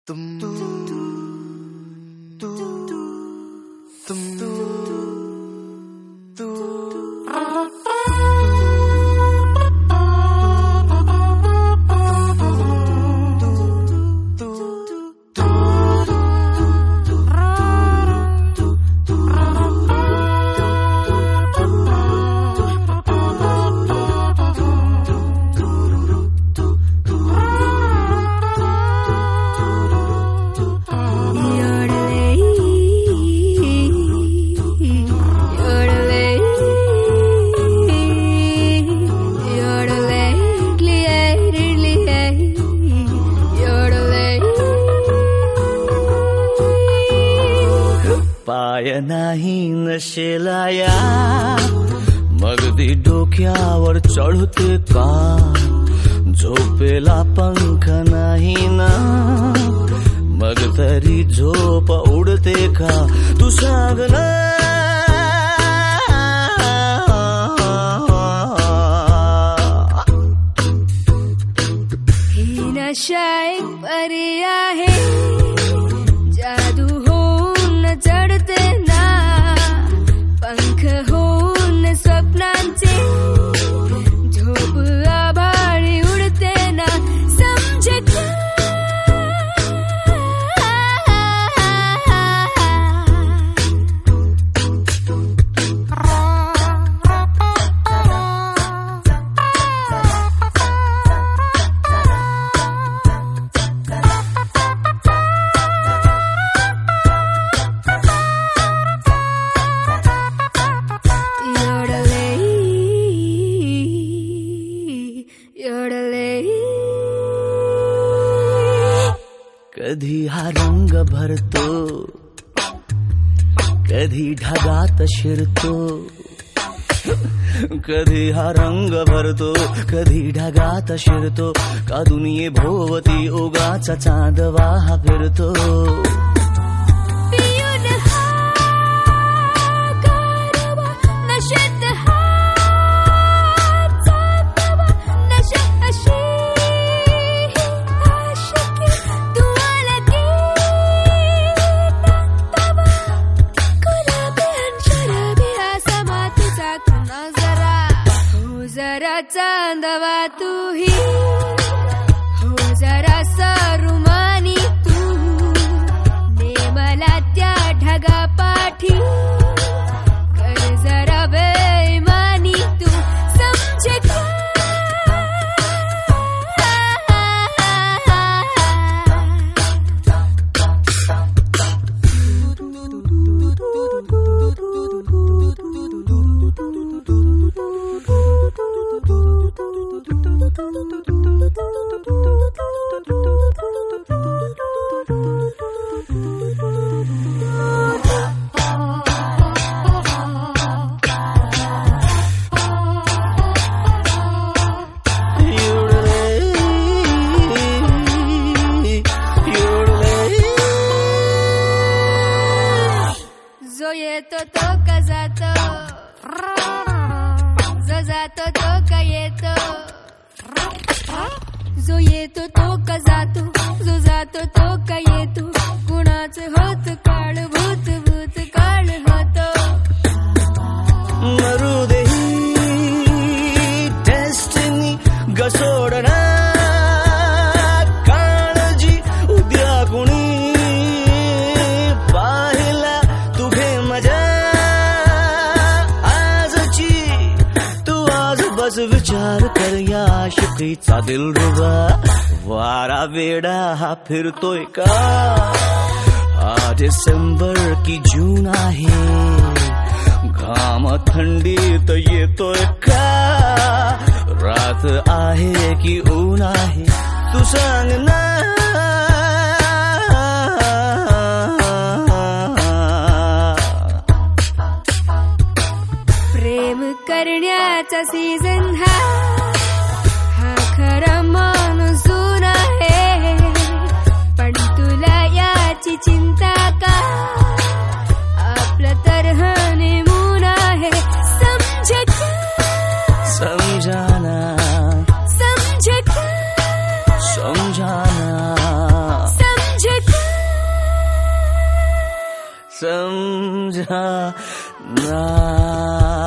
पाय नाही नशेला या मग ती डोक्यावर चढते का झोपेला पंख नाही ना मग तरी झोप उडते का तू सांग ना ही नशा एक परी आहे जादू होऊन चढते ना पंख होऊन स्वप्नांचे झोप आभाळी उडते ना समजे का कधी हा रंग भरतो कधी ढगात शिरतो कधी हा रंग भरतो कधी ढगात शिरतो का दुनिये भोवती उगाचा चांदवा हा फिरतो जरा चांदवा तू ही हो जरा सरुमानी तू ने मला त्या ढगा पाठी कर जरा बेईमानी तू समझे का जो येतो तो का जातो जो जातो तो का येतो जो येतो तो का जातो जो जातो तो का येतो कुणाच होत काळ भूत भूत काळ होतो मरुदेही डेस्टिनी गसोडना काळजी उद्या कुणी पाहिला तुझे मजा आजची तू आज बस विचार कर या आशिकीचा दिलरुबा वारा वेडा हा फिरतोय का हा डिसेंबर की जून आहे घाम थंडीत येतोय का रात आहे की ऊन आहे तू सांग ना प्रेम करण्याचा सीझन हा खरा माणूसून आहे पण तुला याची चिंता का आपलं तर हनीमून आहे समझे का समझाना समझे का समझाना समझे समझा ना.